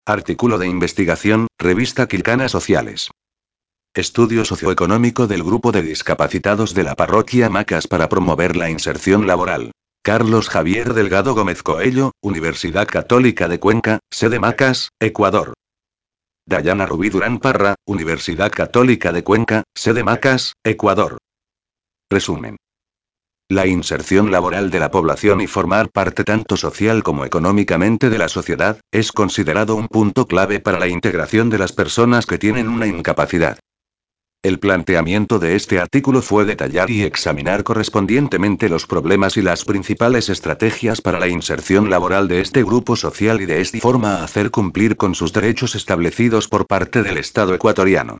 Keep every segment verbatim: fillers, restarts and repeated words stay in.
Artículo de investigación, Revista Quilcana Sociales. Estudio socioeconómico del grupo de discapacitados de la parroquia Macas para promover la inserción laboral. Carlos Javier Delgado Gómez Coello, Universidad Católica de Cuenca, sede Macas, Ecuador. Dayana Rubí Durán Parra, Universidad Católica de Cuenca, sede Macas, Ecuador. Resumen. La inserción laboral de la población y formar parte tanto social como económicamente de la sociedad, es considerado un punto clave para la integración de las personas que tienen una incapacidad. El planteamiento de este artículo fue detallar y examinar correspondientemente los problemas y las principales estrategias para la inserción laboral de este grupo social y de esta forma hacer cumplir con sus derechos establecidos por parte del Estado ecuatoriano.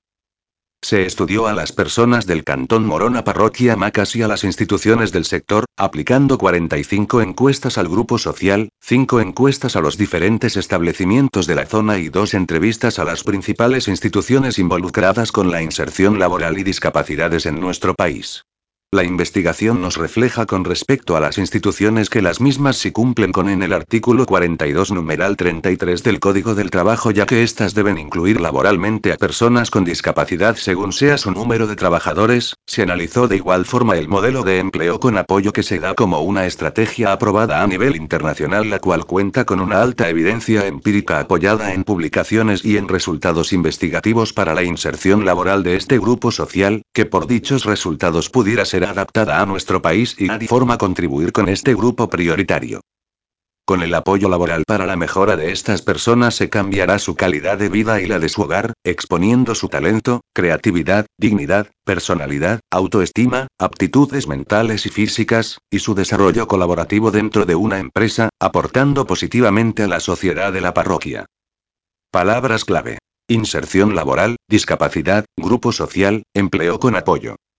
Se estudió a las personas del Cantón Morona Parroquia Macas y a las instituciones del sector, aplicando cuarenta y cinco encuestas al grupo social, cinco encuestas a los diferentes establecimientos de la zona y dos entrevistas a las principales instituciones involucradas con la inserción laboral y discapacidades en nuestro país. La investigación nos refleja con respecto a las instituciones que las mismas sí cumplen con en el artículo cuarenta y dos numeral treinta y tres del Código del Trabajo, ya que éstas deben incluir laboralmente a personas con discapacidad según sea su número de trabajadores. Se analizó de igual forma el modelo de empleo con apoyo que se da como una estrategia aprobada a nivel internacional, la cual cuenta con una alta evidencia empírica apoyada en publicaciones y en resultados investigativos para la inserción laboral de este grupo social, que por dichos resultados pudiera ser adaptada a nuestro país y de forma contribuir con este grupo prioritario. Con el apoyo laboral para la mejora de estas personas se cambiará su calidad de vida y la de su hogar, exponiendo su talento, creatividad, dignidad, personalidad, autoestima, aptitudes mentales y físicas, y su desarrollo colaborativo dentro de una empresa, aportando positivamente a la sociedad de la parroquia. Palabras clave: inserción laboral, discapacidad, grupo social, empleo con apoyo.